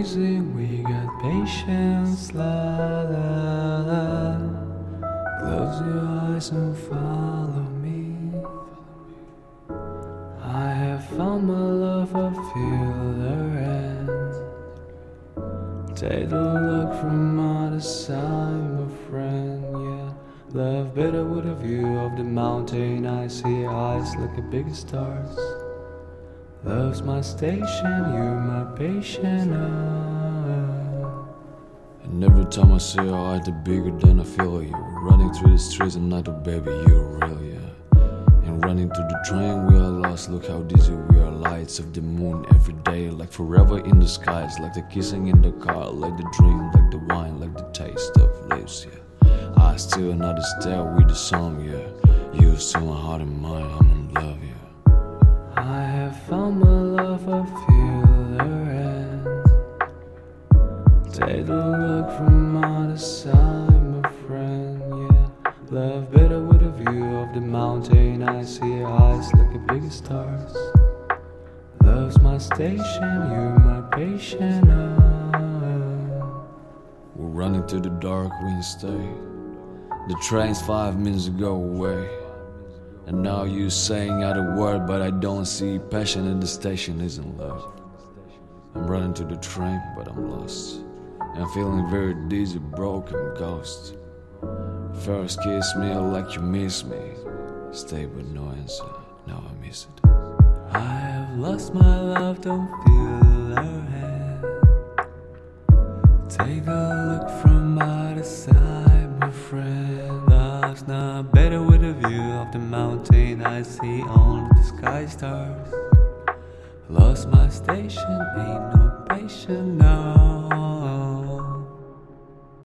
easy, we got patience, la la la. Close your eyes and follow me. I have found my love, I feel her hand. Take a look from other side, my friend, yeah. Love better with a view of the mountain. I see your eyes like the biggest stars. Love's my station, you're my patient. And every time I see your eyes, the bigger than I feel you. Running through the streets at night, oh baby, you're real, yeah. And running to the train, we are lost. Look how dizzy we are. Lights of the moon every day, like forever in the skies, like the kissing in the car, like the dream, like the wine, like the taste of lips, yeah. I still another step with the song, yeah. You still my heart and mind, I'm in love, yeah. I have found my love, I feel her hand. Take a look from other side, my friend, yeah. Love better with a view of the mountain. I see your eyes like the biggest stars. Love's my station, you're my patient. We're running through the dark, we ain't stay. The train's 5 minutes ago away. And now you saying out a word, but I don't see passion in the station isn't love. I'm running to the train, but I'm lost. I'm feeling very dizzy, broken, ghost. First kiss me like you miss me. Stay but no answer, now I miss it. I have lost my love, don't feel her hand. Take a look from other side, my friend. Love's not better with a view of the mountain. I see only the sky stars. Lost my station, ain't no patient now.